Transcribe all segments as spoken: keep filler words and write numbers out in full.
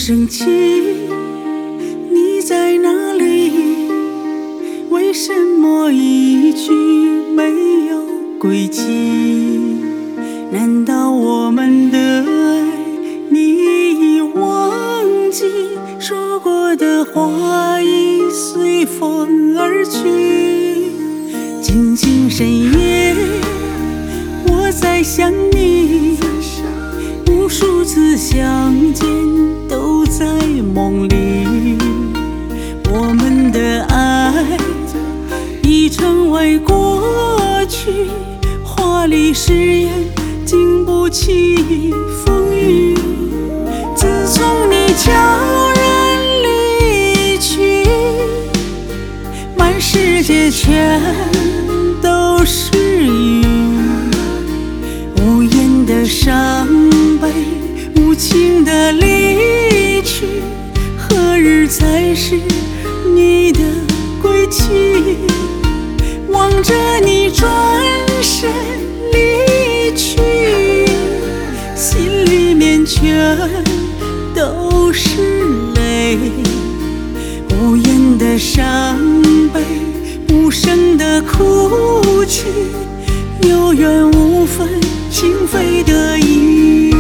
生气？你在哪里？为什么一句没有归期？难道我们的爱你已忘记？说过的话已随风而去。静静深夜，我在想你，无数次相见都在梦里。我们的爱已成为过去，华丽誓言经不起风雨。自从你悄然离去，满世界全都是雨。无言的伤悲，无情的离去，何日才是你的归期？望着你转身离去，心里面全都是泪。无言的伤悲，无声的哭泣，有缘无分，情非得已。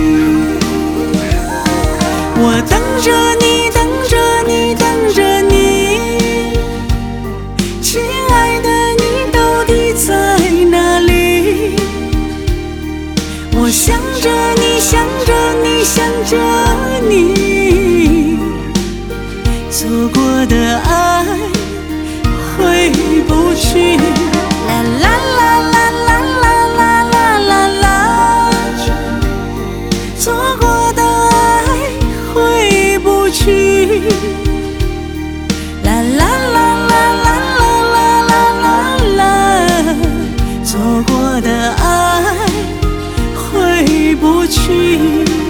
我等着你，等着你，等着你，亲爱的，你到底在哪里？我想着你，想着你，想着你，错过的爱回不去。啦啦啦啦啦啦啦啦啦啦，错过的爱回不去。啦啦啦啦啦啦啦啦啦，错过的爱回不去。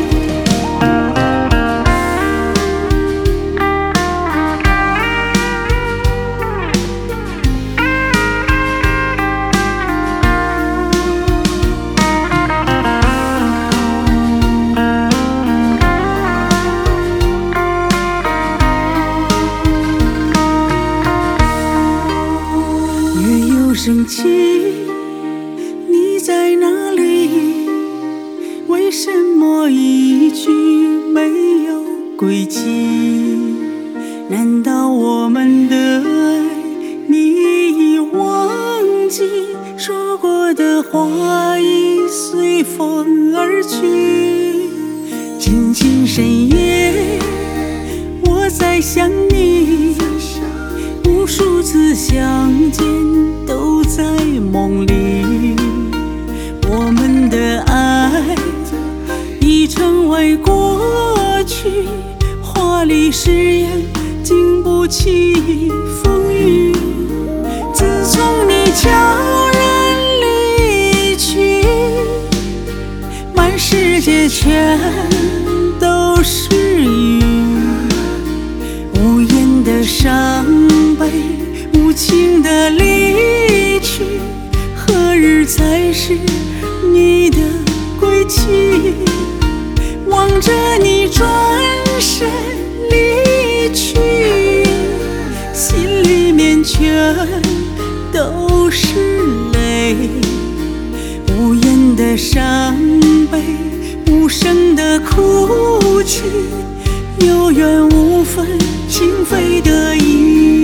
生气，你在哪里？为什么一句没有归期？难道我们的爱你已忘记？说过的话已随风而去。静静深夜，我在想你，无数次相见都在梦里。我们的爱已成为过去，华丽誓言经不起风雨。自从你悄然离去，满世界全都是雨。无言的伤悲，无情的离去，何日才是你的归期？望着你转身离去，心里面全都是泪。无言的伤悲，无声的哭泣，有缘无分，情非得已。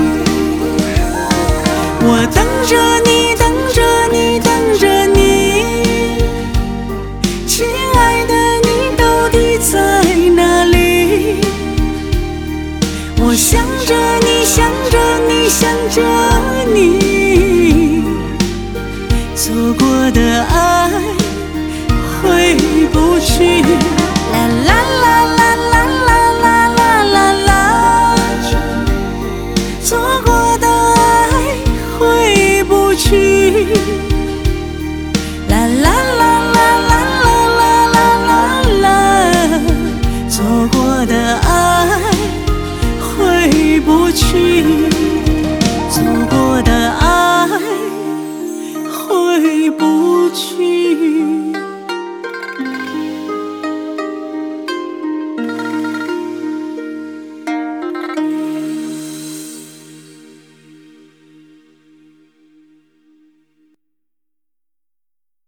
我等着你，等着你，等着你，亲爱的，你到底在哪里？我想着你，想着你，想着你，错过的爱